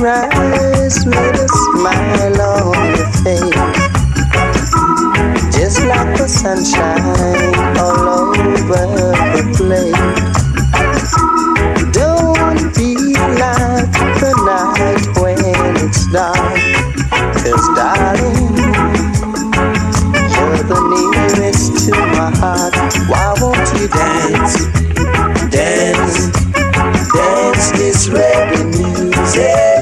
sunrise made a smile on your face, just like the sunshine all over the place. Don't be like the night when it's dark, 'cause darling, you're the nearest to my heart. Why won't you dance, dance, dance this reggae music?